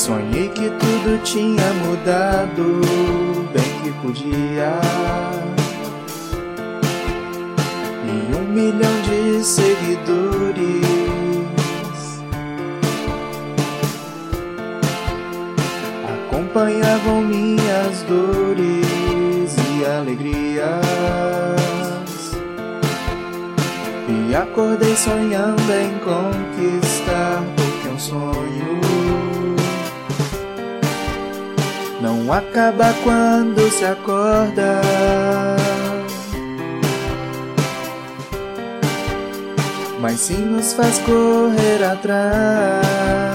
Sonhei que tudo tinha mudado, bem que podia. E 1 milhão de seguidores acompanhavam minhas dores e alegrias. E acordei sonhando em conquistar, porque um sonho não acaba quando se acorda. Mas sim nos faz correr atrás.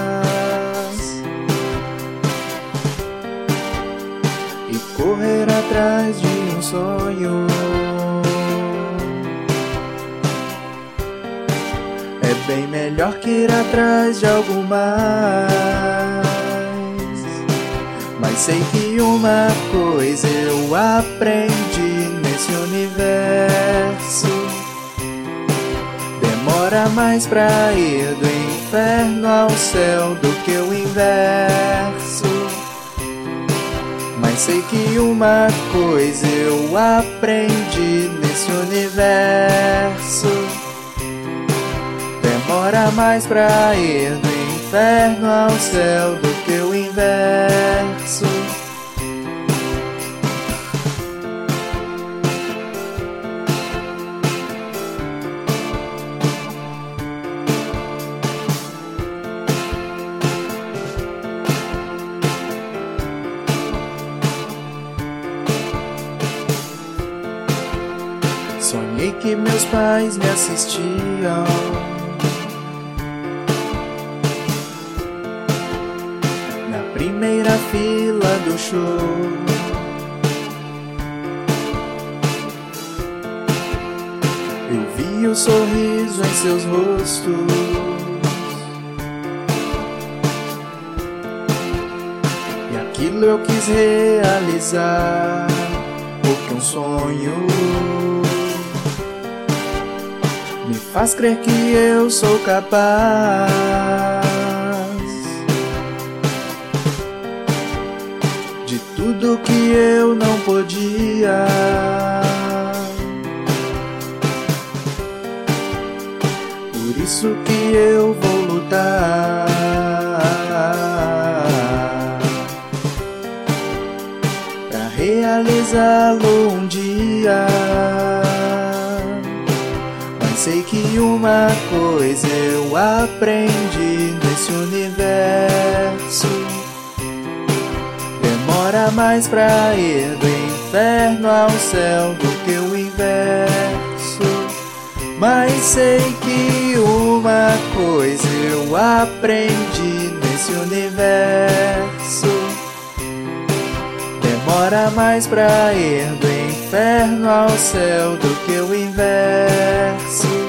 E correr atrás de um sonho é bem melhor que ir atrás de algo mais. Mas sei que uma coisa eu aprendi nesse universo: demora mais pra ir do inferno ao céu do que o inverso. Mas sei que uma coisa eu aprendi nesse universo: demora mais pra ir do inferno ao céu do que o inverso. Sonhei que meus pais me assistiam, na primeira fila do show. Eu vi o sorriso em seus rostos, e aquilo eu quis realizar, porque um sonho me faz crer que eu sou capaz de tudo que eu não podia. Por isso que eu vou lutar pra realizá-lo um dia. Sei que uma coisa eu aprendi nesse universo: demora mais pra ir do inferno ao céu do que o inverso. Mas sei que uma coisa eu aprendi nesse universo: demora mais pra ir do inferno ao céu do que o inverso.